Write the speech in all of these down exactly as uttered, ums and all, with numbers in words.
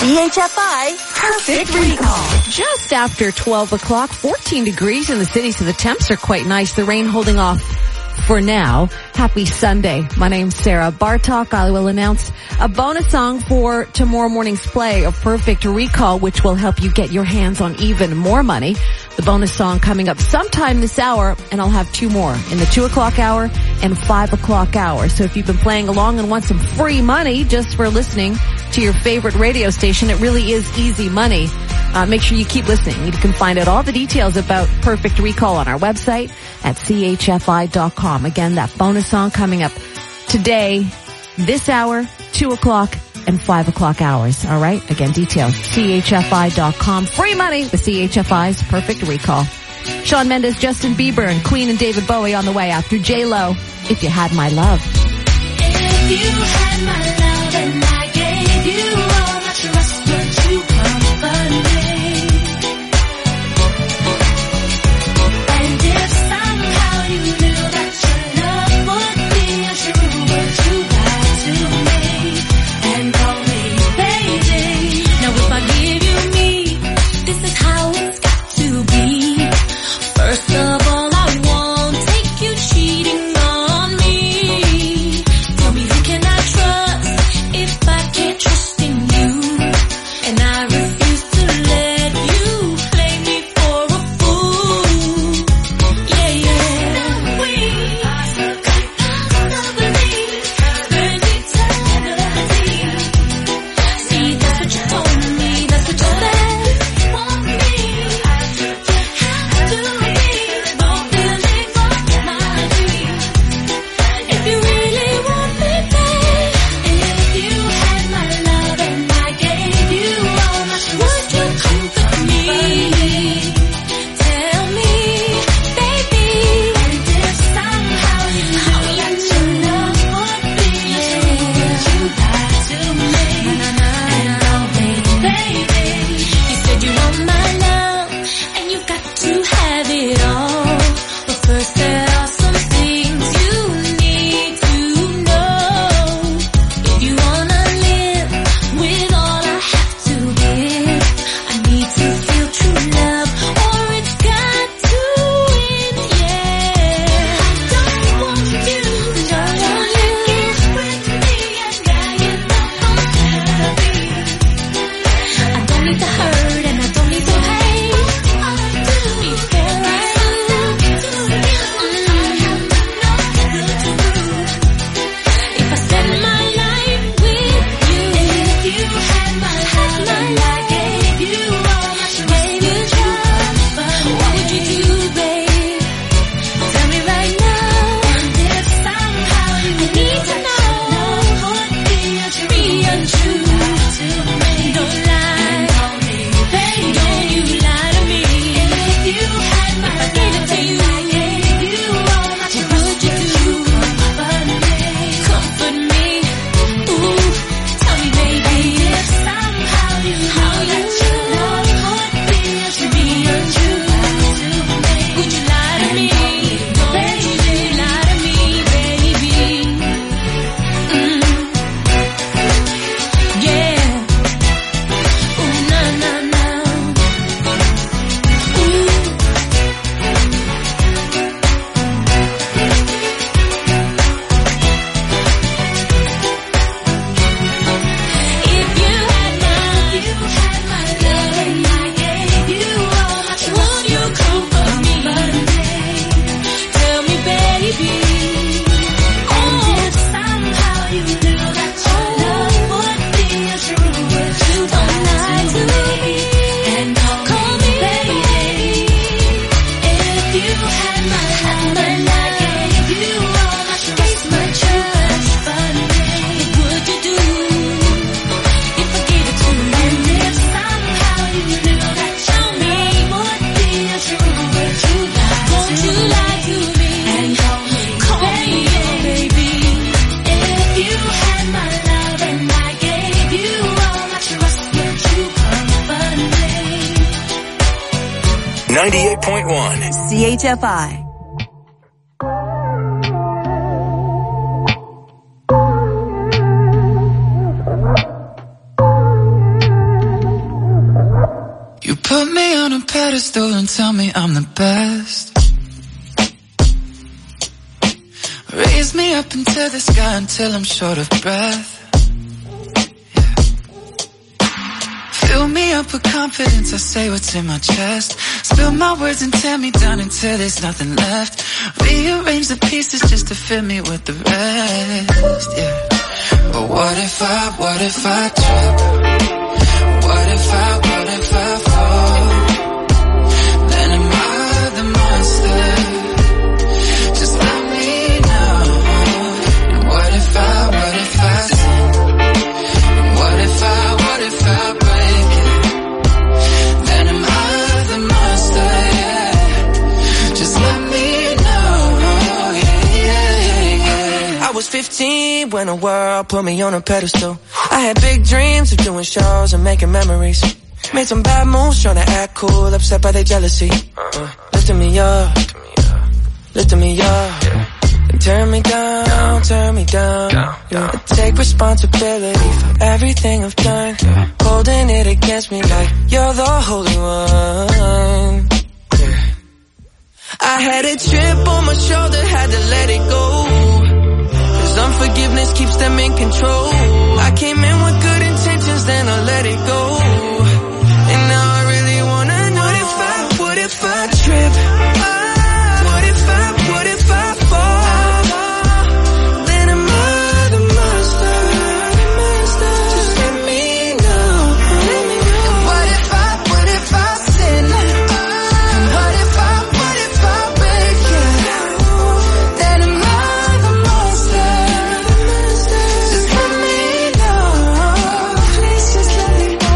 C H F I Perfect Recall. Just after twelve o'clock, fourteen degrees in the city, so the temps are quite nice. The rain holding off for now. Happy Sunday. My name's Sarah Bartok. I will announce a bonus song for tomorrow morning's play of Perfect Recall, which will help you get your hands on even more money. The bonus song coming up sometime this hour, and I'll have two more in the two o'clock hour and five o'clock hour. So if you've been playing along and want some free money just for listening to your favorite radio station, it really is easy money. Uh, make sure you keep listening. You can find out all the details about Perfect Recall on our website at C H F I dot com. Again, that bonus song coming up today, this hour, two o'clock, and five o'clock hours. All right? Again, details, C H F I dot com. Free money with C H F I's Perfect Recall. Shawn Mendes, Justin Bieber, and Queen and David Bowie on the way after J-Lo, If You Had My Love. If you had my love and I gave you all my trust, would you comfort me? And if somehow you knew that your love would be untrue, would you lie to me and call me baby? Now if I give you me, this is how it's got to be. First of all, I won't take you cheating on me. Tell me who can I trust if I can't trust in you? And I refuse to let you play me for a fool. Yeah, yeah. We are so compatible, spend eternity. See, that's what you told me, that's what you said. Want me, I just have to be fulfilling all my dreams. If you really want me, babe, if you had my love and I gave you all my trust, would you comfort me? Tell me, baby. And if somehow you knew that your love would be true, would you lie to me and call me baby? You said you want my love and you got to have it all, but first there are some things you need to know. If you wanna live with all I have to give, I need to feel true love or it's got to end, yeah. I don't want you to live with me and dying up on therapy. I don't need the hurt and I don't need the pain. All I do before I love you, I have nothing good to prove. If I spend my life with you, if you had my love and I gave you all my trust, what would you do, babe? Tell me right now. And if somehow you need to know, would be untrue, don't lie, babe, don't you lie to me. If you had my love, I gave it to you, I gave you all my trust, what would you do? Comfort me, comfort me, ooh, tell me, baby. If somehow you know that your love would be untrue, would you lie to me? Don't you lie to me, baby. Mm. Yeah. Ooh, na na na. Ooh. If you had my, you had my love and I gave you all my trust, would you comfort me? Tell me, baby. And if somehow you knew that your love would be untrue, would you don't lie to me and call me baby? If you had my love and I gave you all my trust, my trust, what would you do if I gave it to you? And if somehow you knew that your love would be untrue, would you lie? Won't you lie to me and call me baby? If you had my love and I gave you all my trust, would you comfort me? ninety-eight point one. C H F I. Put me on a pedestal and tell me I'm the best. Raise me up into the sky until I'm short of breath. Yeah. Fill me up with confidence, I say what's in my chest. Spill my words and tear me down until there's nothing left. Rearrange the pieces just to fill me with the rest. Yeah. But what if I, what if I trip? What if I, what if I fall? Then am I the monster? Just let me know. And what if I, what if I sin? And what if I, what if I break it? Then am I the monster? Yeah. Just let me know. Yeah, yeah, yeah. I was fifteen when the world put me on a pedestal. I had big dreams of doing shows and making memories. Made some bad moves trying to act cool, upset by their jealousy. Uh, lifting me up, lifting me up. And turn me down, turn me down. Yeah. I take responsibility for everything I've done. Holding it against me like you're the holy one. Yeah. I had a chip on my shoulder, had to let it go. Cause unforgiveness keeps them in control. I came in with good intentions, then I let it go. And now I really wanna know, what if I, what if I trip? What if I, what if I fall? Then am I the monster? Just let me know. And what if I, what if I sin? And what if I, what if I break it? Then am I the monster? Just let me know. Please just let me know.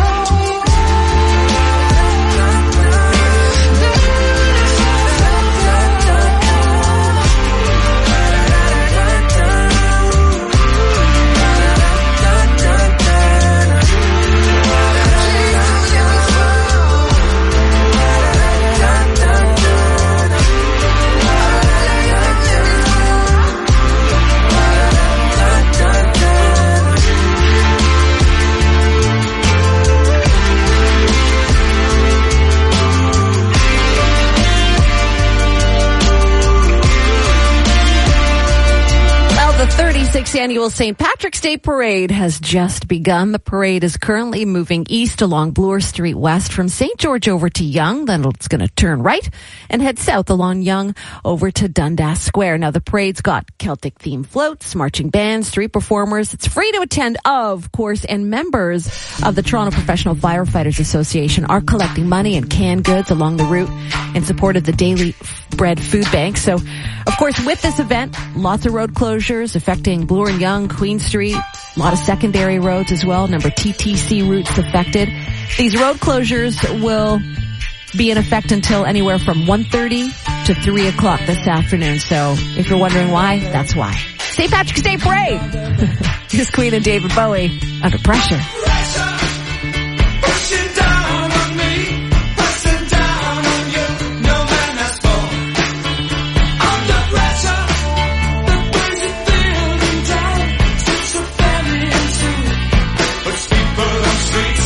The thirty-sixth Annual Saint Patrick's Day Parade has just begun. The parade is currently moving east along Bloor Street West from Saint George over to Yonge. Then it's going to turn right and head south along Yonge over to Dundas Square. Now, the parade's got Celtic-themed floats, marching bands, street performers. It's free to attend, of course, and members of the Toronto Professional Firefighters Association are collecting money and canned goods along the route in support of the Daily Bread Food Bank. So, of course, with this event, lots of road closures affecting Bloor and Yonge, Queen Street, a lot of secondary roads as well, number T T C routes affected. These road closures will be in effect until anywhere from one thirty to three o'clock this afternoon. So if you're wondering why, that's why. Saint Patrick's Day Parade! Here's Queen and David Bowie, Under Pressure. Pushing down on me, pressing down on you, no man has fallen. Under pressure, the crazy building down, sits a family in two, puts people on streets.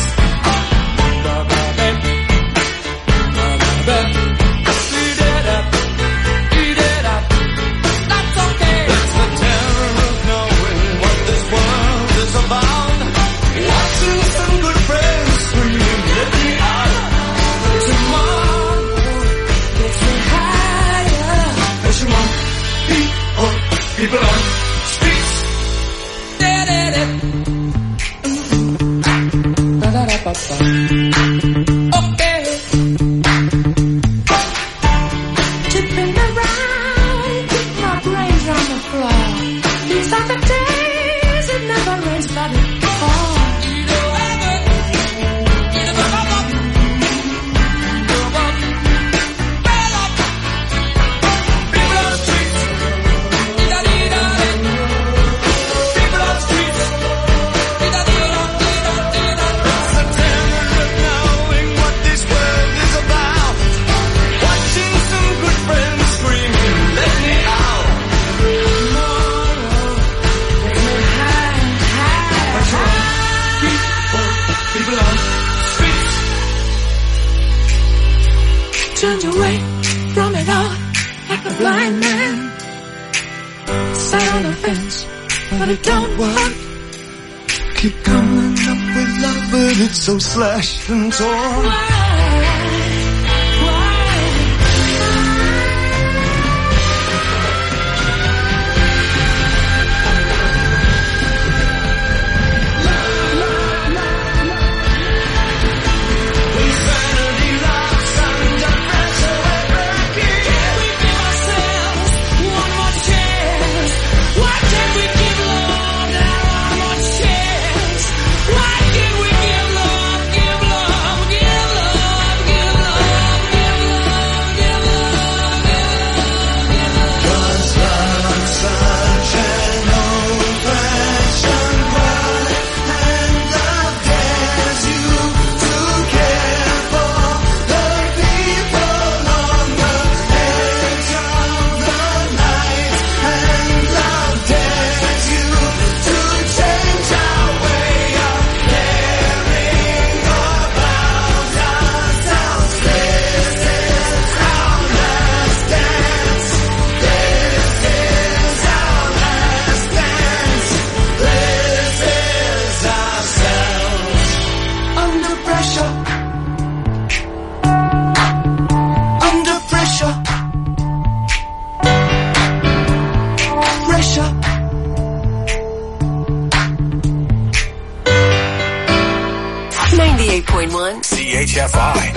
Eat it up, eat it up, that's okay. It's the terror of knowing what this world is about. Watching some good friends scream, let me out. Tomorrow gets me higher. As you want, people, people on streets. Okay. Tipping around, keep my brains on the floor. These are the days it never rains, but it falls. People on streets. turned away from it all like a blind man. Sat on the fence, but it don't work. Keep coming up with love, but it's so slashed and torn. Why? ninety-eight point one C H F I.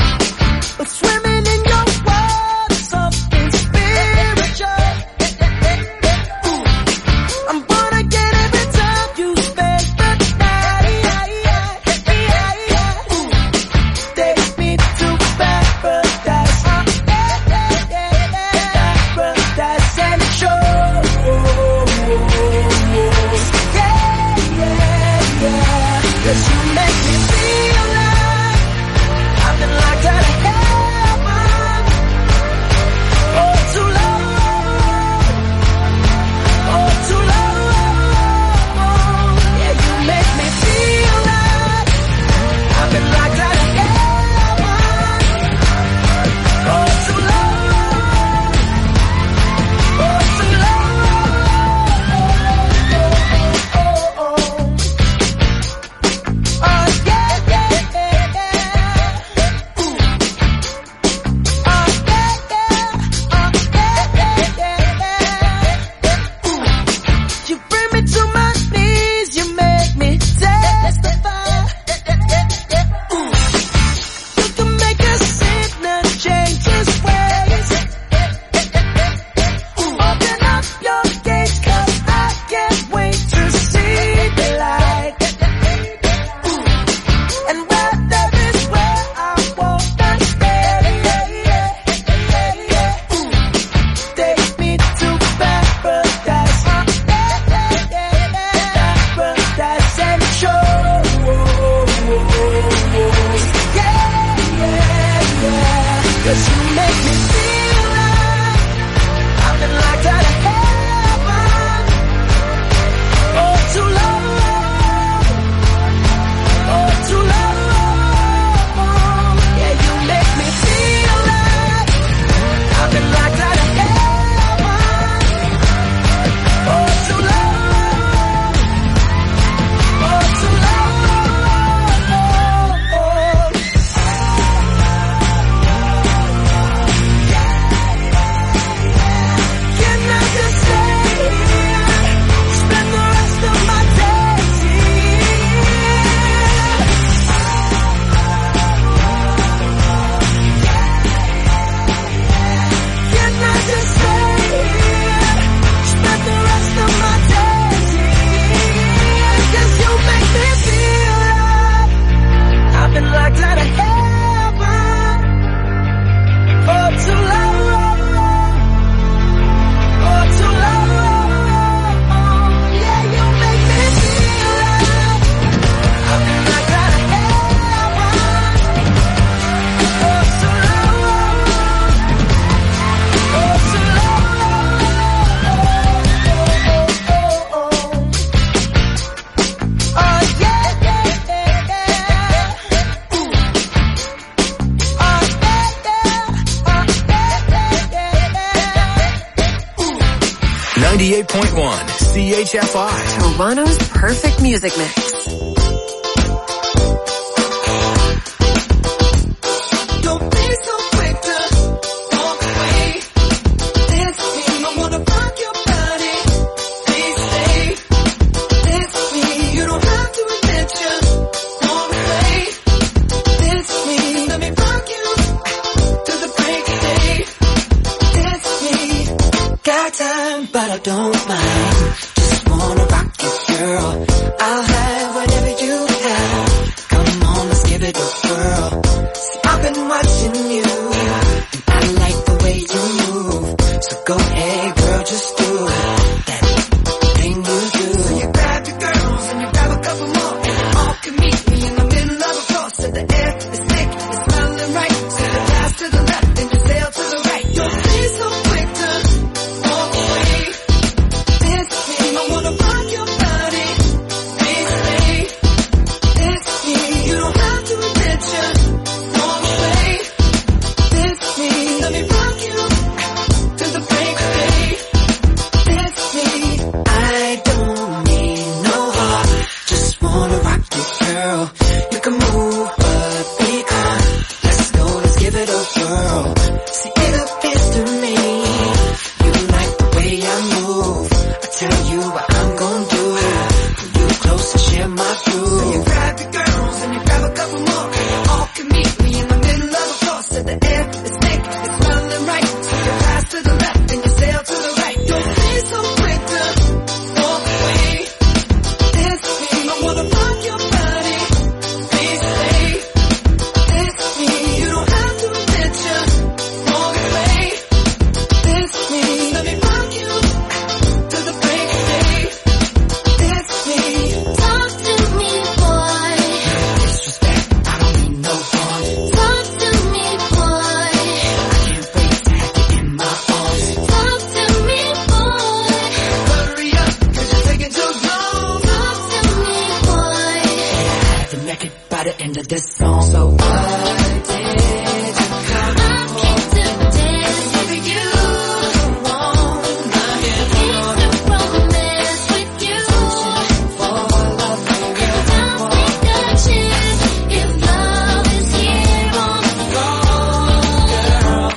Swimming in your world, something spiritual. ninety-eight point one C H F I. Toronto's perfect music mix. Don't be so quick to walk away. Dance with me, I wanna rock your body. Please stay. Dance with me, you don't have to admit you want to play. Dance with me, let me rock you to the break of day. Dance with me, got time, but I don't mind. Just wanna rock you, girl. I'll have whatever you have. Come on, let's give it a whirl. See, I've been watching you, and I like the way you move. So go ahead, girl, just do that thing you do. So you grab your girls and you grab a couple more, and you all can meet me in the middle of a floor. So the air is thick, it's smelling right. So you pass to the left and you sail to the right. Don't be so quick to walk away. Dance with me, I wanna rock your body. Please stay. Dance with me, you don't have to admit you want to play. Dance with me, let me rock you to the break of day. Dance with me, I don't need no heart. Just wanna rock you, girl. You can move, but be calm. Let's go, let's give it a whirl. See, it appears to me you like the way I move. I tell you what I'm gonna do. Pull you close and share my groove. So you grab your girls and you grab a couple more, and you all can meet me in the middle of the floor. So the air is thick, it's smelling right. So you pass to the left and you sail to the right. Don't be so quick to walk away. Dance with me, I wanna rock your body. Please stay. Dance with me, you don't have to admit you want to play. Dance with me, let me rock you to the break of day. Dance with me, talk to me, boy. Disrespect, I don't need no fun. Talk to me, boy. I can't wait to have you in my arms. Talk to me, boy. Hurry up, cause you're taking too long. Talk to me, boy. I had to make it by the end of this song. So what did you come? I came to dance with you. Come on, I came to romance with you. Fall love, girl. I'll take a chance if love is here on the floor.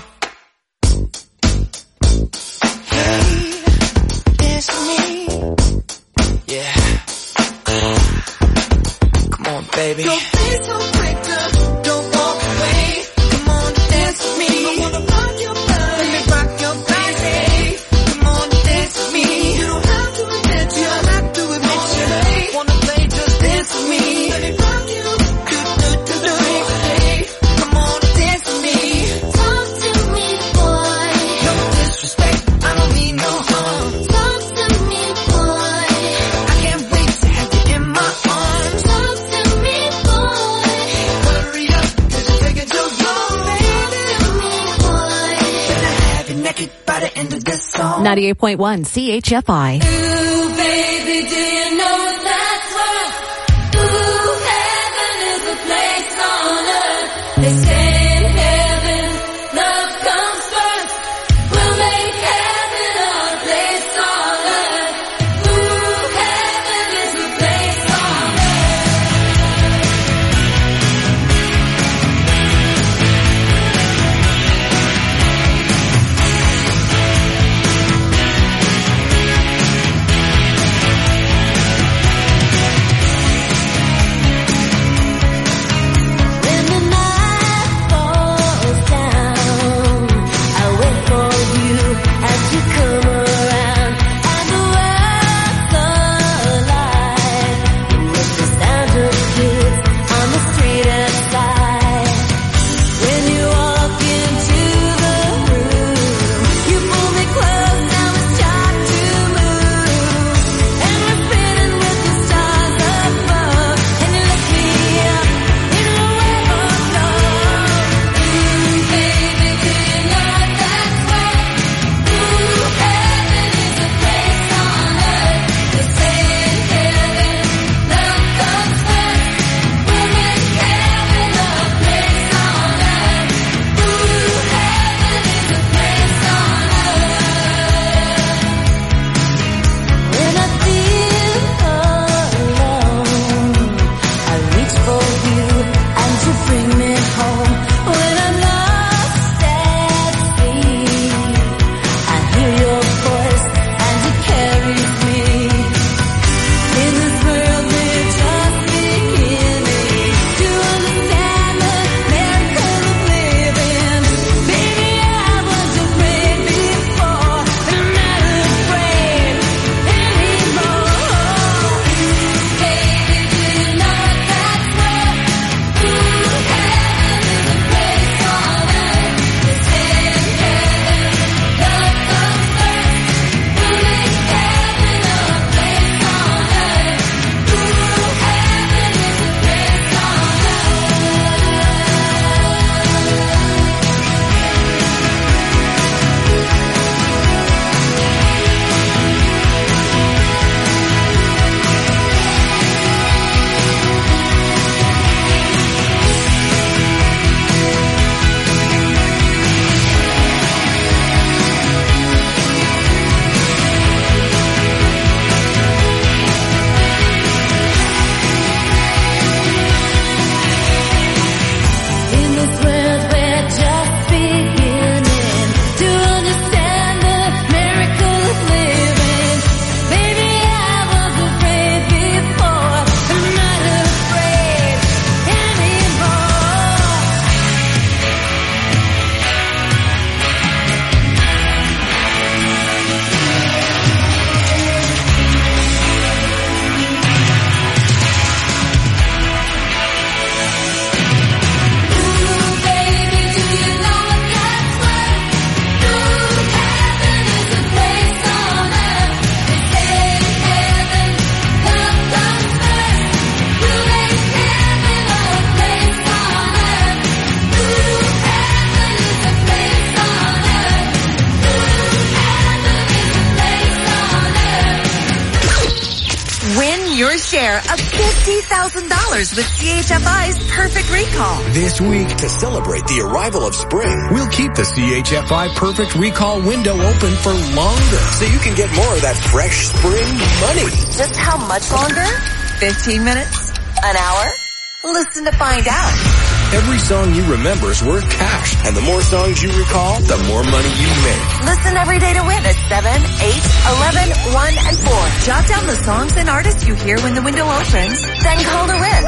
Hey, it's me. Yeah. Come on, baby. Don't be so quick to don't walk away. Come on, dance with me. I wanna rock your body. Let me rock your body. Come on, dance with me. You don't have to admit you. You don't have to admit you. Wanna play, just dance with me. Let me rock you to the to the break of day. Come on, dance with me. Talk to me, boy. No disrespect, I don't need no harm. Talk to me, boy. I can't wait to have you in my arms. Talk to me, boy. Hurry up, cause you're taking too long. Talk to me, boy. Better have you naked by the end of this song. ninety-eight point one C H F I. Ooh, baby, do you know that's right? Ooh, heaven is a place on earth. They say in heaven, love comes first. We'll make heaven our place on earth. Ooh, heaven is a place on earth. share of fifty thousand dollars with C H F I's Perfect Recall. This week, to celebrate the arrival of spring, we'll keep the C H F I Perfect Recall window open for longer so you can get more of that fresh spring money. Just how much longer? fifteen minutes? An hour? Listen to find out. Every song you remember is worth cash, and the more songs you recall, the more money you make. Listen every day to win at seven, eight, eleven, one, and four. Jot down the songs and artists you hear when the window opens, then call to win.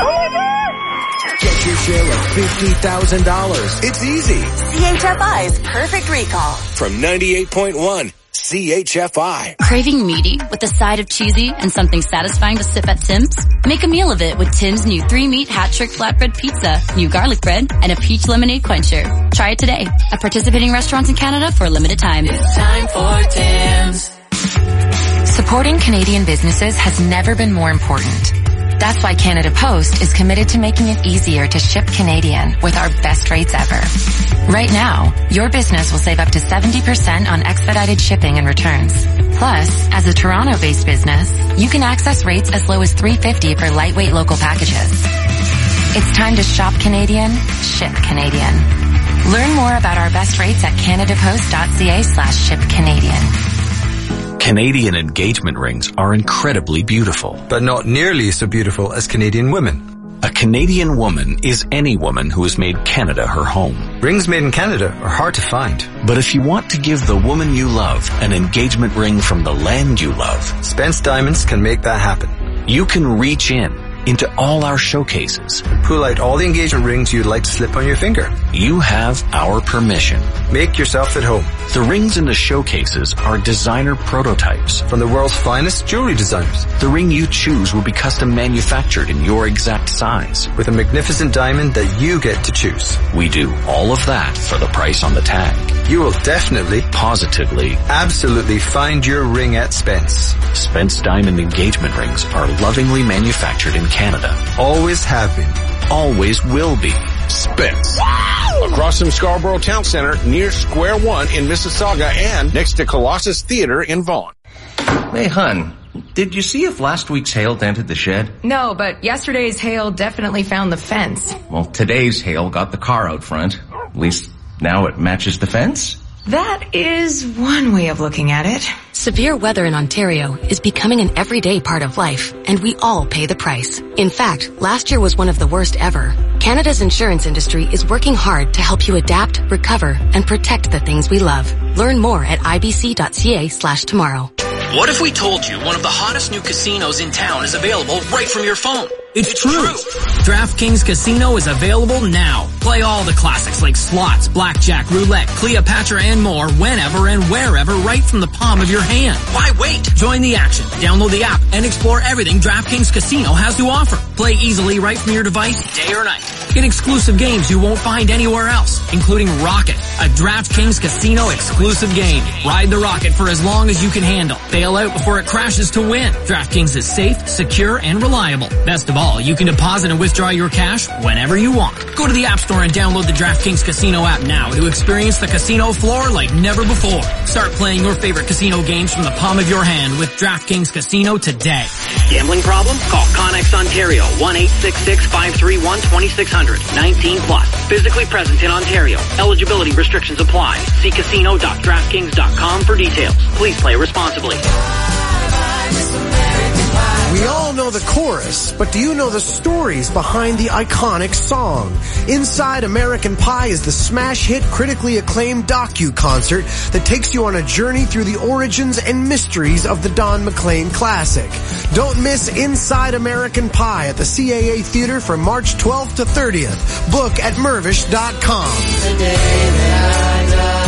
Get your share of fifty thousand dollars. It's easy. C H F I's Perfect Recall. From ninety-eight point one, C H F I. Craving meaty with a side of cheesy and something satisfying to sip at Tim's? Make a meal of it with Tim's new three-meat hat-trick flatbread pizza, new garlic bread, and a peach lemonade quencher. Try it today at participating restaurants in Canada for a limited time. It's time for Tim's. Supporting Canadian businesses has never been more important. That's why Canada Post is committed to making it easier to ship Canadian with our best rates ever. Right now, your business will save up to seventy percent on expedited shipping and returns. Plus, as a Toronto-based business, you can access rates as low as three dollars and fifty cents for lightweight local packages. It's time to shop Canadian, ship Canadian. Learn more about our best rates at canadapost.ca slash ship Canadian. Canadian engagement rings are incredibly beautiful. But not nearly so beautiful as Canadian women. A Canadian woman is any woman who has made Canada her home. Rings made in Canada are hard to find. But if you want to give the woman you love an engagement ring from the land you love, Spence Diamonds can make that happen. You can reach in into all our showcases. Pull out all the engagement rings you'd like to slip on your finger. You have our permission. Make yourself at home. The rings in the showcases are designer prototypes from the world's finest jewelry designers. The ring you choose will be custom manufactured in your exact size with a magnificent diamond that you get to choose. We do all of that for the price on the tag. You will definitely, positively, absolutely find your ring at Spence. Spence Diamond engagement rings are lovingly manufactured in Canada. Always have been. Always will be. Spence. Wow! Across from Scarborough Town Center, near Square One in Mississauga, and next to Colossus Theater in Vaughan. Hey, hun, did you see if last week's hail dented the shed? No, but yesterday's hail definitely found the fence. Well, today's hail got the car out front. At least now it matches the fence. That is one way of looking at it. Severe weather in Ontario is becoming an everyday part of life, and we all pay the price. In fact, last year was one of the worst ever. Canada's insurance industry is working hard to help you adapt, recover, and protect the things we love. Learn more at ibc.ca slash tomorrow. What if we told you one of the hottest new casinos in town is available right from your phone? It's, it's true. true. DraftKings Casino is available now. Play all the classics like slots, blackjack, roulette, Cleopatra, and more whenever and wherever right from the palm of your hand. Why wait? Join the action. Download the app and explore everything DraftKings Casino has to offer. Play easily right from your device, day or night. Get exclusive games you won't find anywhere else, including Rocket, a DraftKings Casino exclusive game. Ride the rocket for as long as you can handle. Bail out before it crashes to win. DraftKings is safe, secure, and reliable. Best of all, you can deposit and withdraw your cash whenever you want. Go to the App Store and download the DraftKings Casino app now to experience the casino floor like never before. Start playing your favorite casino games from the palm of your hand with DraftKings Casino today. Gambling problem? Call Connex Ontario, one eight six six, five three one, two six zero zero, nineteen plus. Physically present in Ontario. Eligibility restrictions apply. See casino dot draftkings dot com for details. Please play responsibly. We all know the chorus, but do you know the stories behind the iconic song? Inside American Pie is the smash hit, critically acclaimed docu-concert that takes you on a journey through the origins and mysteries of the Don McLean classic. Don't miss Inside American Pie at the C A A Theater from March twelfth to thirtieth. Book at mervish dot com. The day that I die.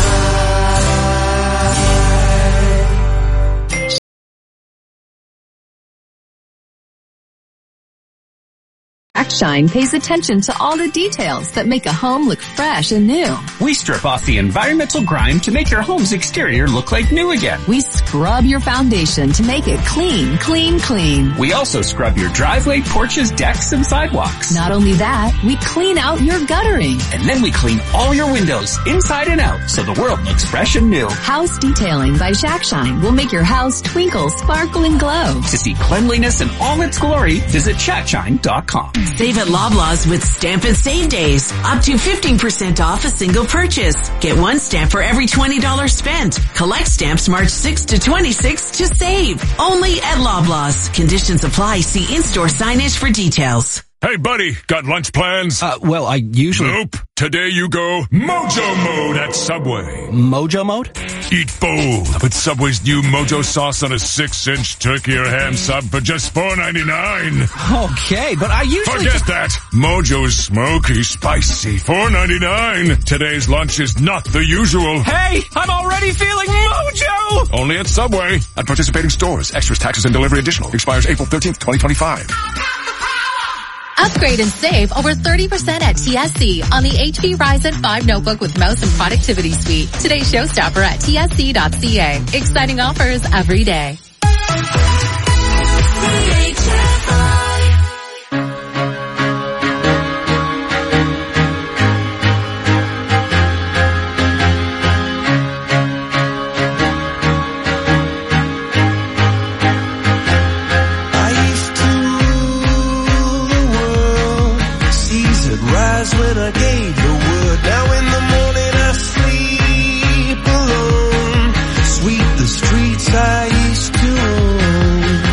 Shine pays attention to all the details that make a home look fresh and new. We strip off the environmental grime to make your home's exterior look like new again. We scrub your foundation to make it clean, clean, clean. We also scrub your driveway, porches, decks, and sidewalks. Not only that, we clean out your guttering. And then we clean all your windows, inside and out, so the world looks fresh and new. House Detailing by Shackshine will make your house twinkle, sparkle, and glow. To see cleanliness in all its glory, visit shackshine dot com. Save at Loblaws with Stamp and Save Days. Up to fifteen percent off a single purchase. Get one stamp for every twenty dollars spent. Collect stamps March sixth to twenty-sixth to save. Only at Loblaws. Conditions apply. See in-store signage for details. Hey, buddy, got lunch plans? Uh, well, I usually... Nope. Today you go Mojo Mode at Subway. Mojo Mode? Eat full with Subway's new Mojo sauce on a six-inch turkey or ham sub for just four ninety-nine. Okay, but I usually... Forget just... that. Mojo's smoky, spicy, four ninety-nine. Today's lunch is not the usual. Hey, I'm already feeling Mojo! Only at Subway. At participating stores. Extras, taxes, and delivery additional. Expires April thirteenth, twenty twenty-five. Upgrade and save over thirty percent at T S C on the H P Ryzen five notebook with mouse and productivity suite. Today's showstopper at T S C dot C A. Exciting offers every day. When I gave the word, now in the morning I sleep alone. Sweep the streets I used to own.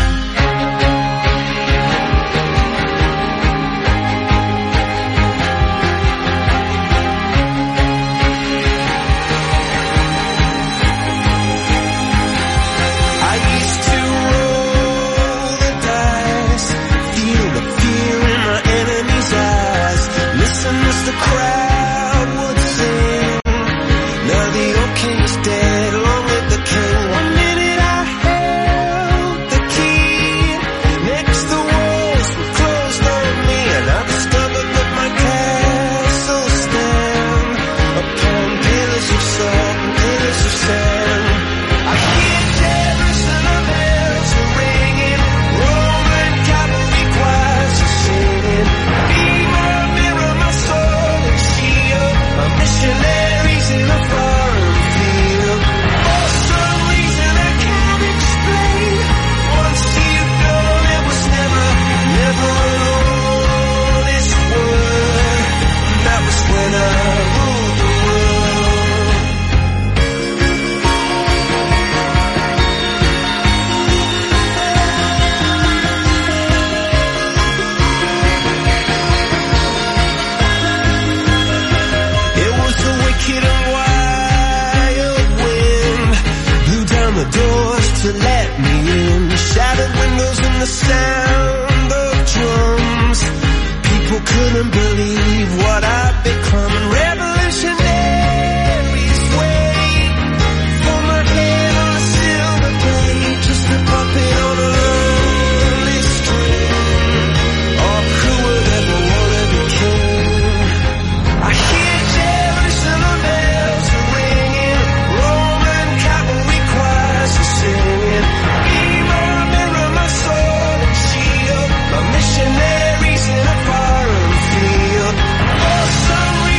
I used to roll the dice, feel the fear in my enemy's eyes. Listen as the crowd would sing. Now the old king's dead, along with the king. One minute I held the key. Next the walls were closed on me, and I discovered that my castle stand upon pillars of salt and pillars of sand. I hear Jerusalem bells are ringing, Roman cavalry choirs are singing. Be my mirror, my soul and shield, my missionaries in a foreign field. For some reason I can't explain, once you've gone it was never, never alone. This word, that was when I ruled the world. It was the wicked and wild wind, blew down the doors to let me in. Shattered windows and the sound of drums. People couldn't believe what I'd become. And revolutionaries wait for my head on a silver plate, just a puppet on a lonely string. Oh, who would ever wanna be king? I hear Jerusalem bells are ringing, Roman cavalry choirs are singing. Be my mirror, my sword and shield, my missionaries in a foreign field. For some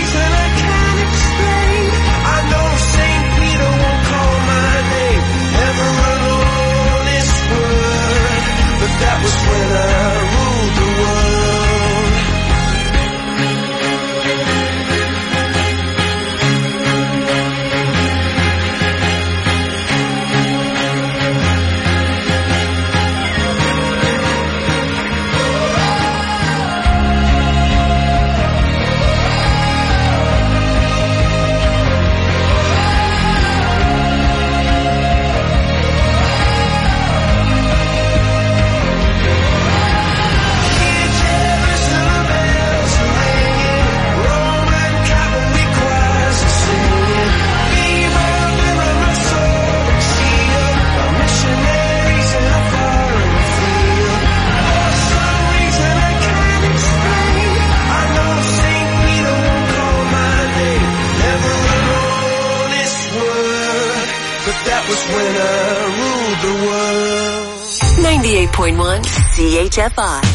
was when I ruled the world. ninety-eight point one C H F I.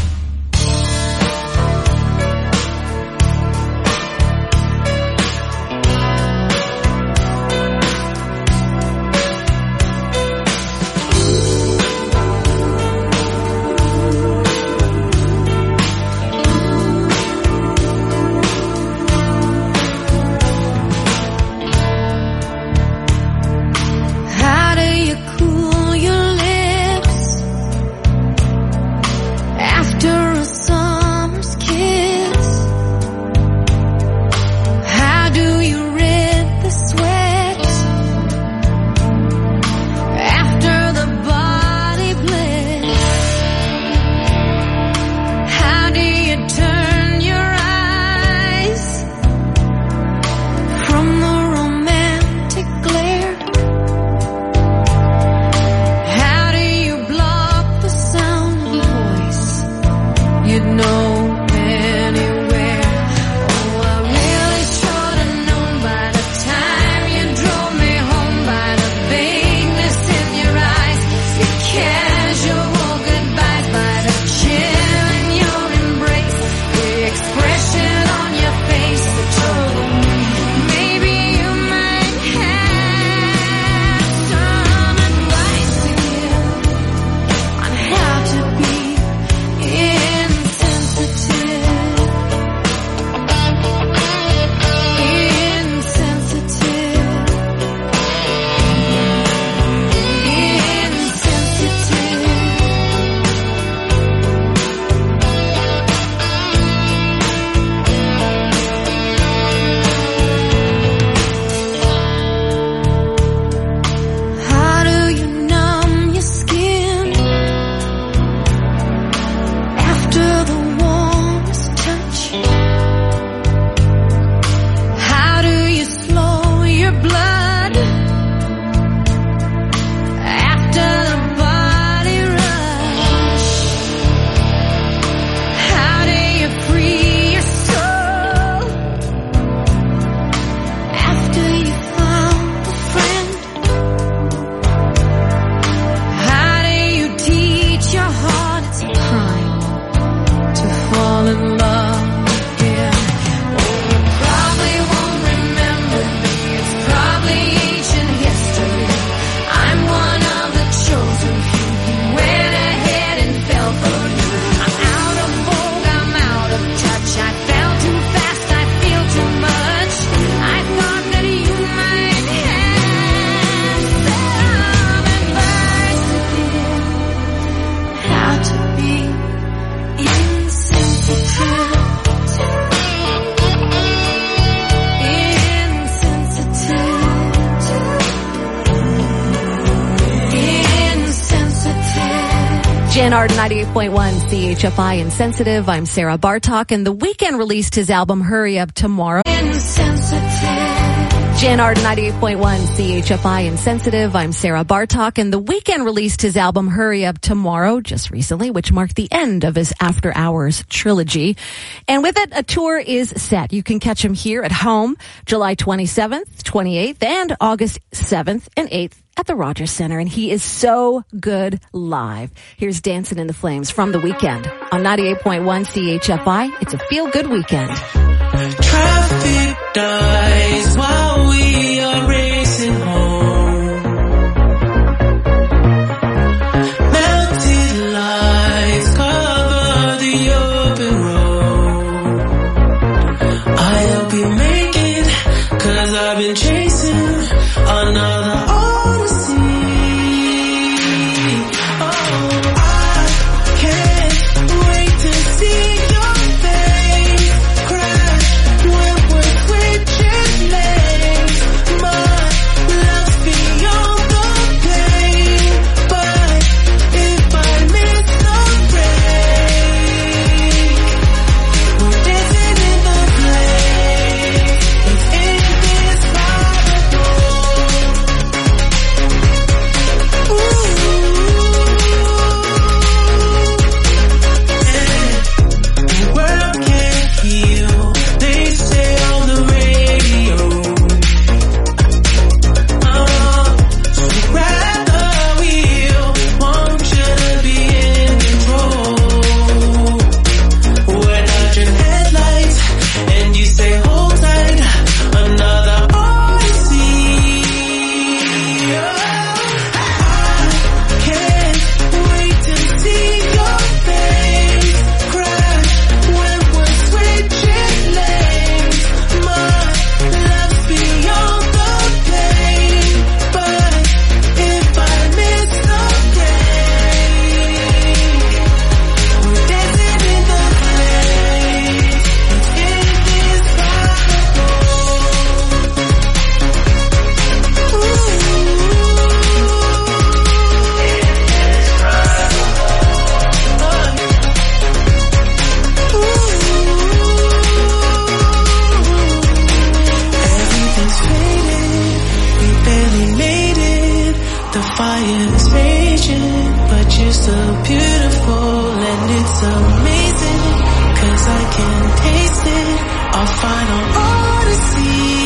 Jan Arden, ninety-eight point one C H F I Insensitive. I'm Sarah Bartok, and The Weeknd released his album Hurry Up tomorrow. Jan Arden, ninety-eight point one C H F I Insensitive. I'm Sarah Bartok, and The Weeknd released his album Hurry Up tomorrow just recently, which marked the end of his After Hours trilogy. And with it, a tour is set. You can catch him here at home July twenty-seventh, twenty-eighth, and August seventh and eighth at the Rogers Center. And he is so good live. Here's Dancing in the Flames from The Weeknd on ninety-eight point one C H F I. It's a feel-good weekend. Traffic dies while we are racing home. Melted lights cover the open road. I hope you make it, 'cause I've been chasing another odyssey. Oh, I can't wait to see your face crash when we're switching lanes. fire is raging, but you're so beautiful and it's amazing, 'cause I can taste it, our final odyssey.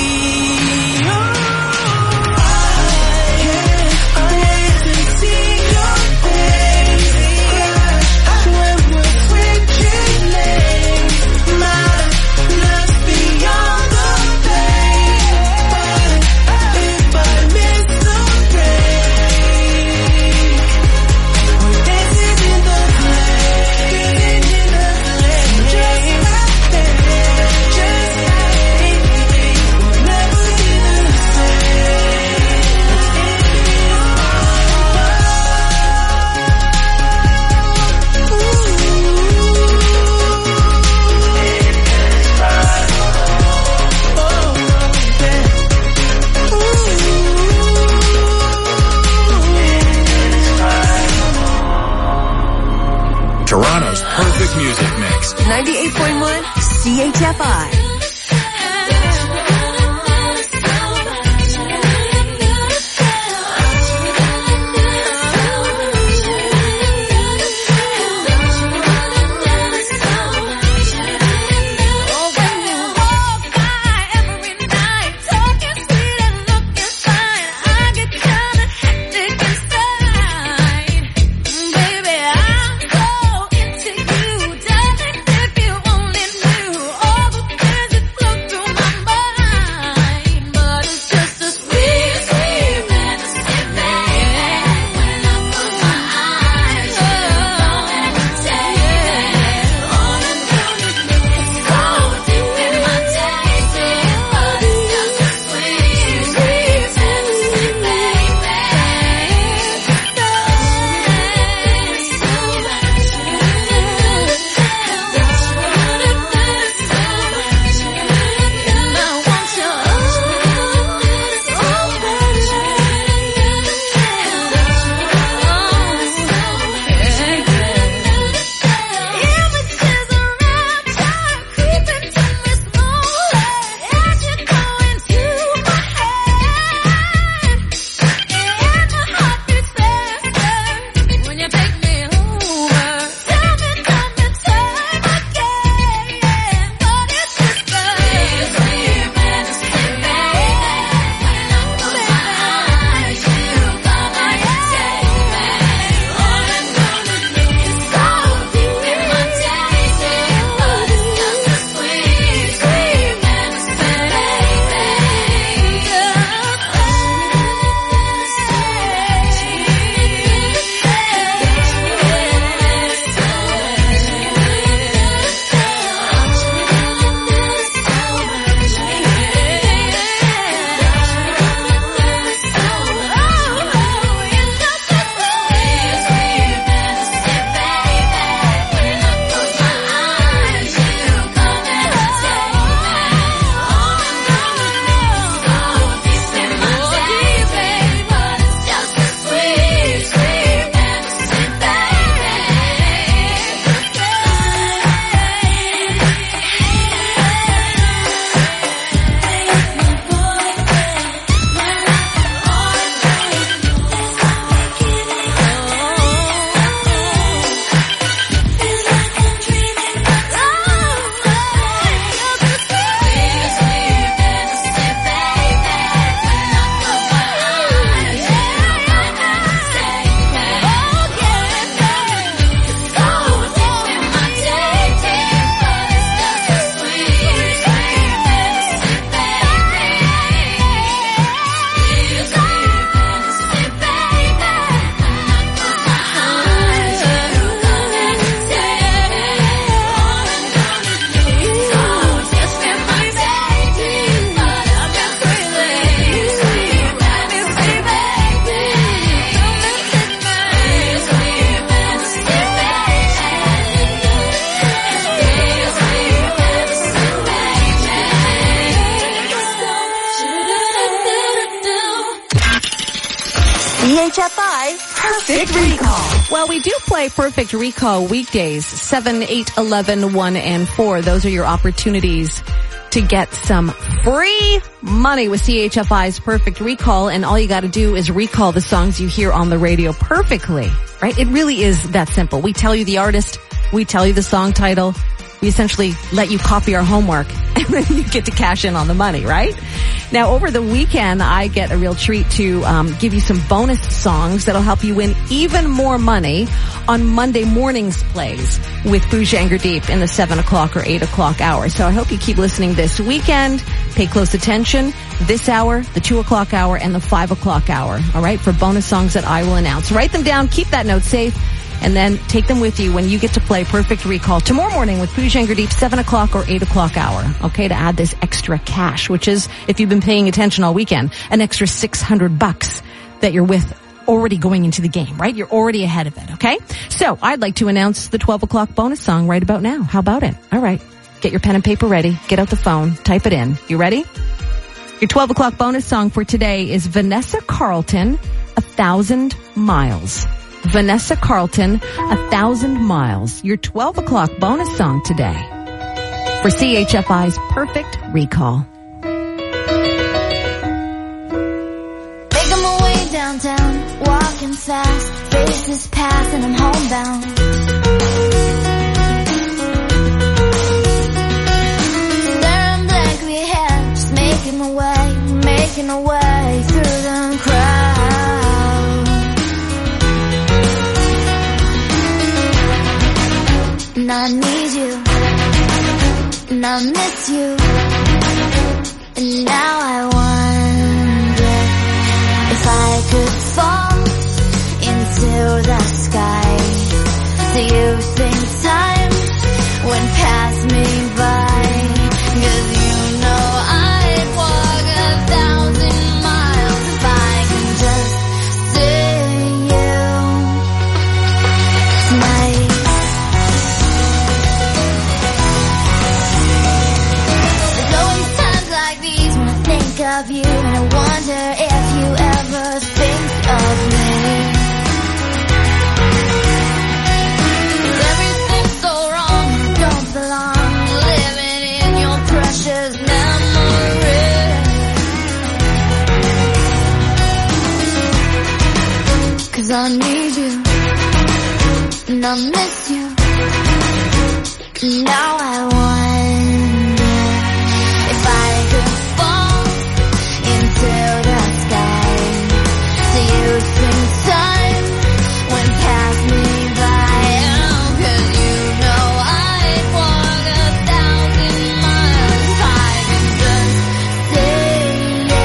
Toronto's perfect music mix. ninety-eight point one C H F I. C H F I Perfect Recall. Well, we do play Perfect Recall weekdays, seven, eight, eleven, one, and four. Those are your opportunities to get some free money with C H F I's Perfect Recall, and all you got to do is recall the songs you hear on the radio perfectly, right? It really is that simple. We tell you the artist, we tell you the song title, we essentially let you copy our homework, and then you get to cash in on the money, right? Now, over the weekend, I get a real treat to um, give you some bonus songs that'll help you win even more money on Monday morning's plays with Boujangar Deep in the seven o'clock or eight o'clock hour. So I hope you keep listening this weekend. Pay close attention. This hour, the two o'clock hour, and the five o'clock hour, all right, for bonus songs that I will announce. Write them down. Keep that note safe. And then take them with you when you get to play Perfect Recall tomorrow morning with Boujangar Deep, seven o'clock or eight o'clock hour, okay, to add this extra cash, which is, if you've been paying attention all weekend, an extra six hundred bucks that you're with already going into the game, right? You're already ahead of it, okay? So I'd like to announce the twelve o'clock bonus song right about now. How about it? All right. Get your pen and paper ready. Get out the phone. Type it in. You ready? Your twelve o'clock bonus song for today is Vanessa Carlton, A Thousand Miles. Vanessa Carlton, A Thousand Miles. Your twelve o'clock bonus song today for C H F I's Perfect Recall. Making my way downtown, walking fast, faces pass and I'm homebound. Staring blankly ahead, just making my way, making my way through the crowd. And I need you, and I miss you, and now I wonder if I could fall into the sky. Do you think time would pass me by? 'Cause you know I'd walk a thousand miles if I can just see you tonight. Of you, and I wonder if you ever think of me. Everything's so wrong, I don't belong, living in your precious memory. 'Cause I need you, and I miss you, and now I wonder if I could to the sky. Do you think time would pass me by? Oh, 'cause you know I'd walk a thousand miles if I can just see you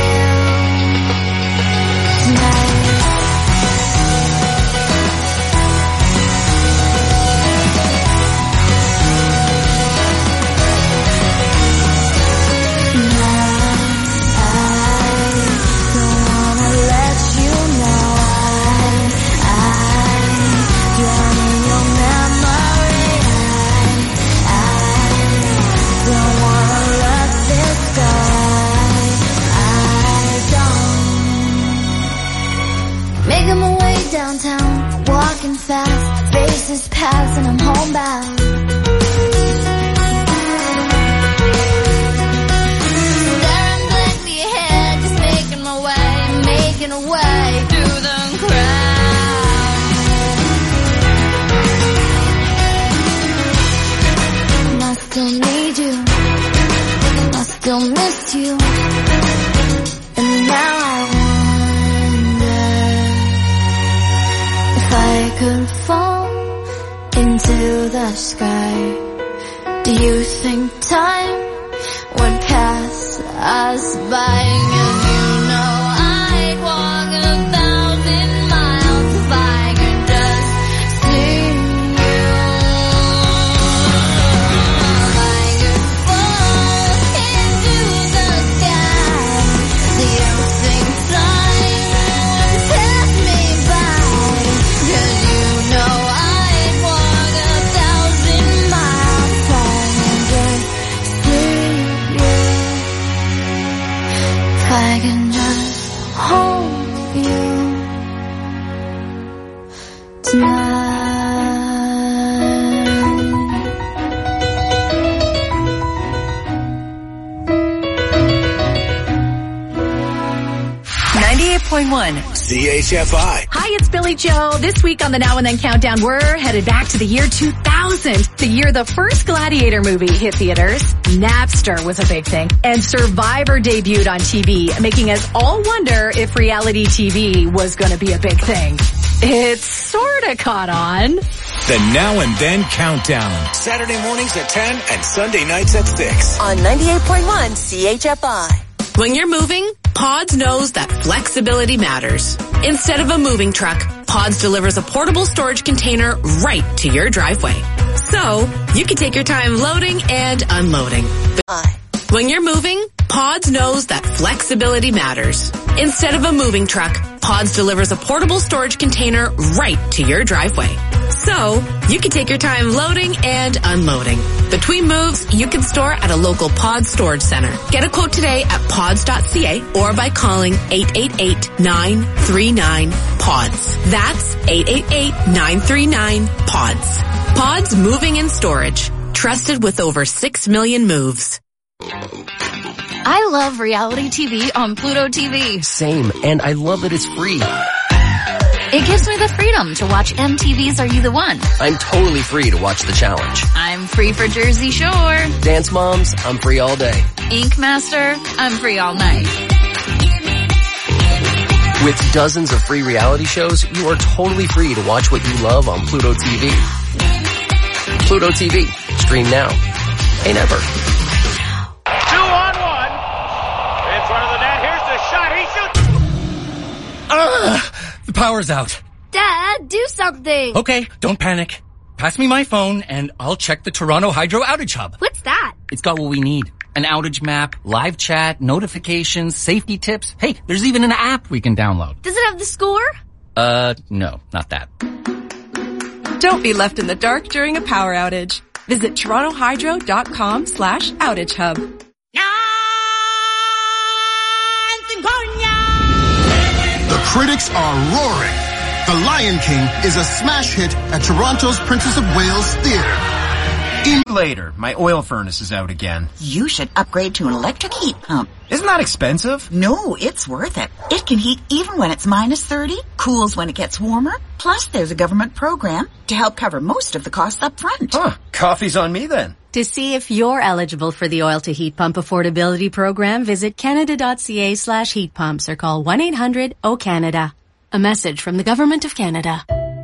tonight. Making my way downtown, walking fast, faces pass and I'm homebound. Staring blankly ahead, just making my way, making a way through the crowd. And I still need you, I still miss you, and now I if I could fall into the sky, do you think time would pass us by? 'Cause you know I'd walk a thousand miles if I could just see you. If I could fall into the sky, do you think time would pass me by? 'Cause you know I'd walk a thousand miles if I can just see you. If I can just hold you tonight. point one. C H F I. Hi, it's Billy Joe. This week on the Now and Then Countdown, we're headed back to the year two thousand, the year the first Gladiator movie hit theaters. Napster was a big thing, and Survivor debuted on T V, making us all wonder if reality T V was going to be a big thing. It sorta caught on. The Now and Then Countdown. Saturday mornings at ten and Sunday nights at six. On ninety-eight point one C H F I. When you're moving, Pods knows that flexibility matters. Instead of a moving truck, Pods delivers a portable storage container right to your driveway. So, you can take your time loading and unloading. When you're moving, Pods knows that flexibility matters. Instead of a moving truck, Pods delivers a portable storage container right to your driveway. So, you can take your time loading and unloading. Between moves, you can store at a local Pods storage center. Get a quote today at pods dot c a or by calling eight eight eight, nine three nine, PODS. That's eight eight eight, nine three nine, PODS. Pods Moving and Storage. Trusted with over six million moves. I love reality T V on Pluto T V. Same, and I love that it's free. It gives me the freedom to watch M T V's Are You the One? I'm totally free to watch The Challenge. I'm free for Jersey Shore. Dance Moms, I'm free all day. Ink Master, I'm free all night. With dozens of free reality shows, you are totally free to watch what you love on Pluto T V. Pluto T V. Stream now. Hey, never. Two on one. In front of the net. Here's the shot. He shoots. Ugh! The power's out. Dad, do something. Okay, don't panic. Pass me my phone and I'll check the Toronto Hydro Outage Hub. What's that? It's got what we need. An outage map, live chat, notifications, safety tips. Hey, there's even an app we can download. Does it have the score? Uh, no, not that. Don't be left in the dark during a power outage. Visit torontohydro.com slash outage hub. The critics are roaring. The Lion King is a smash hit at Toronto's Princess of Wales Theatre. In later, my oil furnace is out again. You should upgrade to an electric heat pump. Isn't that expensive? No, it's worth it. It can heat even when it's minus thirty, cools when it gets warmer. Plus, there's a government program to help cover most of the costs up front. Huh, coffee's on me then. To see if you're eligible for the Oil to Heat Pump Affordability Program, visit canada.ca slash heat pumps or call one eight hundred O Canada. A message from the Government of Canada.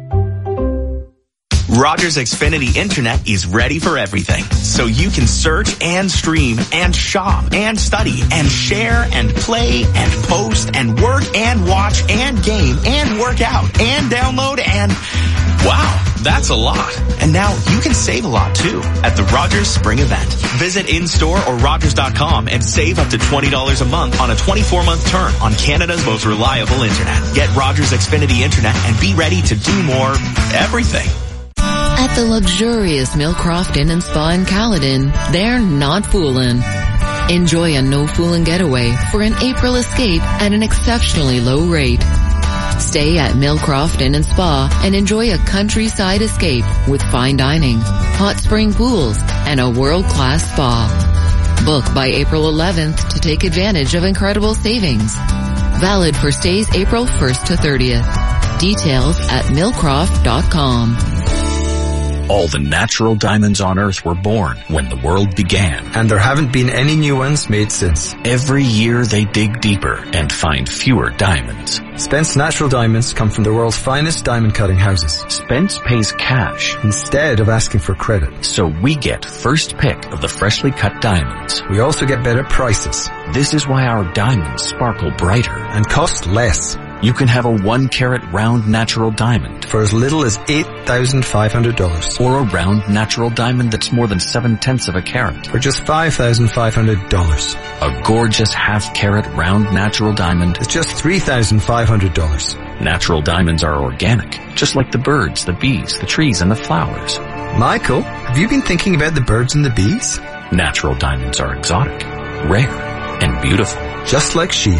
Rogers Xfinity Internet is ready for everything. So you can search and stream and shop and study and share and play and post and work and watch and game and work out and download and... Wow, that's a lot. And now you can save a lot too at the Rogers Spring Event. Visit in-store or rogers dot com and save up to twenty dollars a month on a twenty-four month term on Canada's most reliable internet. Get Rogers Xfinity Internet and be ready to do more everything. At the luxurious Millcroft Inn and Spa in Caledon, they're not fooling. Enjoy a no-fooling getaway for an April escape at an exceptionally low rate. Stay at Millcroft Inn and Spa and enjoy a countryside escape with fine dining, hot spring pools, and a world-class spa. Book by April eleventh to take advantage of incredible savings. Valid for stays April first to thirtieth. Details at millcroft dot com. All the natural diamonds on Earth were born when the world began. And there haven't been any new ones made since. Every year they dig deeper and find fewer diamonds. Spence Natural Diamonds come from the world's finest diamond cutting houses. Spence pays cash instead of asking for credit. So we get first pick of the freshly cut diamonds. We also get better prices. This is why our diamonds sparkle brighter and cost less. You can have a one carat round natural diamond for as little as eight thousand five hundred dollars. Or a round natural diamond that's more than seven tenths of a carat. For just five thousand five hundred dollars. A gorgeous half carat round natural diamond is just three thousand five hundred dollars. Natural diamonds are organic, just like the birds, the bees, the trees, and the flowers. Michael, have you been thinking about the birds and the bees? Natural diamonds are exotic, rare, and beautiful. Just like she is.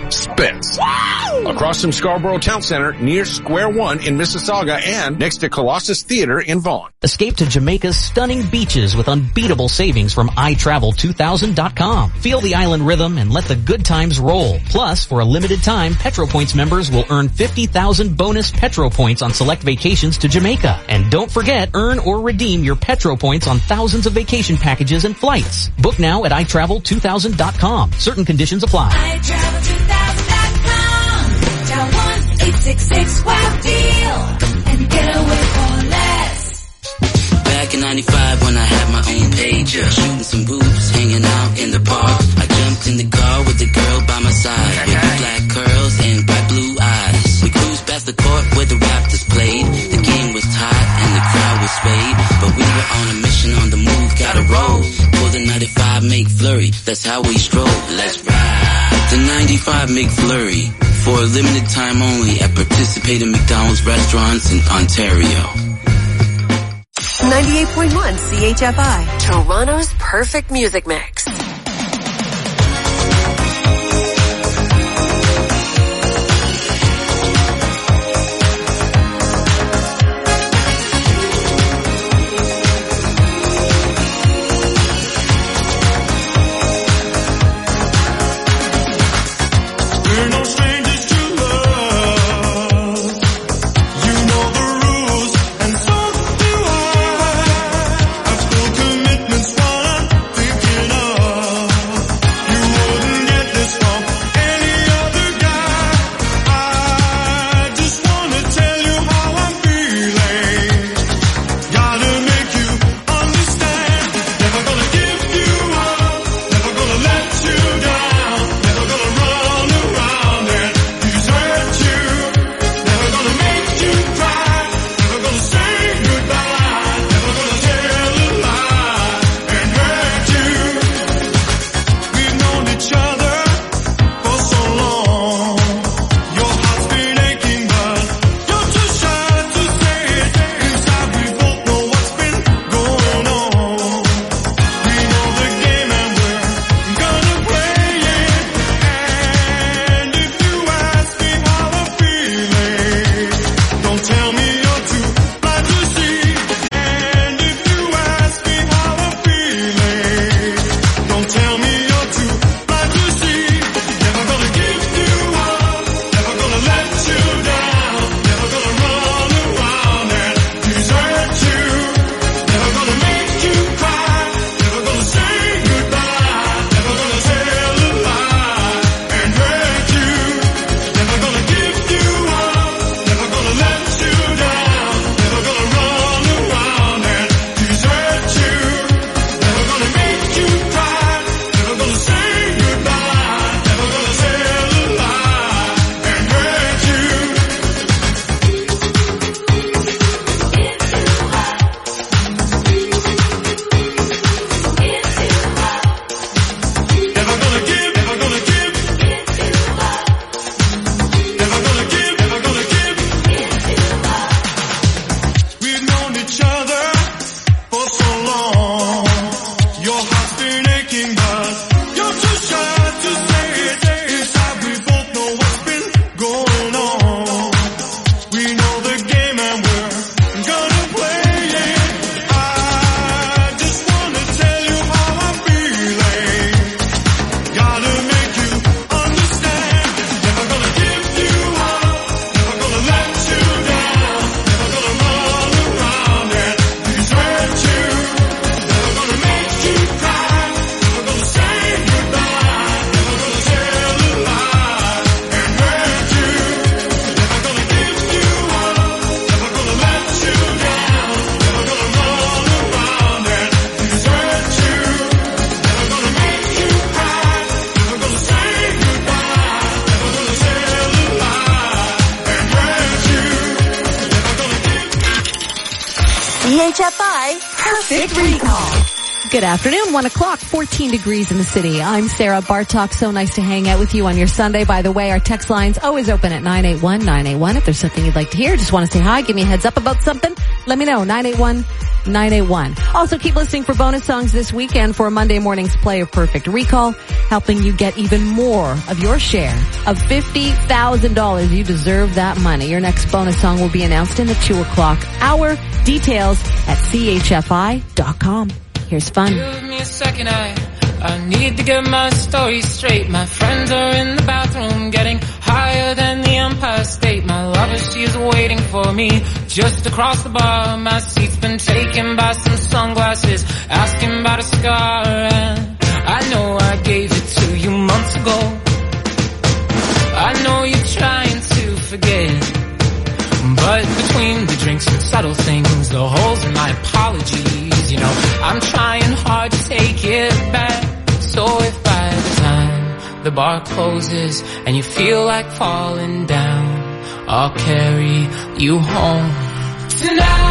Spitz. Across from Scarborough Town Center, near Square One in Mississauga, and next to Colossus Theater in Vaughan. Escape to Jamaica's stunning beaches with unbeatable savings from i travel two thousand dot com. Feel the island rhythm and let the good times roll. Plus, for a limited time, PetroPoints members will earn fifty thousand bonus Petro Points on select vacations to Jamaica. And don't forget, earn or redeem your Petro Points on thousands of vacation packages and flights. Book now at i travel two thousand dot com. Certain conditions apply. i travel two thousand dot com. Dial one eight six six wow deal and get away for less. Back in ninety-five when I had my own pager, shooting some boots, hanging out in the park. I jumped in the car with the girl by my side, with the black curls and bright blue eyes. We cruised past the court where the Raptors played. The game was tight and the crowd was swayed, but we were on a mission, on the move, gotta roll. For the ninety-five McFlurry, that's how we stroll. Let's ride. The ninety-five McFlurry, for a limited time only at participating McDonald's restaurants in Ontario. ninety-eight point one C H F I, Toronto's perfect music mix. C H F I Perfect Recall. Good afternoon, one o'clock, fourteen degrees in the city. I'm Sarah Bartok. So nice to hang out with you on your Sunday. By the way, our text line's always open at nine eight one, nine eight one. If there's something you'd like to hear, just want to say hi, give me a heads up about something, let me know. nine eight one, nine eight one. Also, keep listening for bonus songs this weekend for Monday morning's play of Perfect Recall, helping you get even more of your share of fifty thousand dollars. You deserve that money. Your next bonus song will be announced in the two o'clock hour. Details at C H F I dot com. Here's fun. Give me a second, I, I need to get my story straight. My friends are in the bathroom getting higher than the Empire State. My lover, she is waiting for me just across the bar. My seat's been taken by some sunglasses, asking about a scar. And I know I gave it to you months ago. I know you're trying to forget, but between the drinks and subtle things, the holes in my apologies, you know, I'm trying hard to take it back. So if by the time the bar closes and you feel like falling down, I'll carry you home tonight.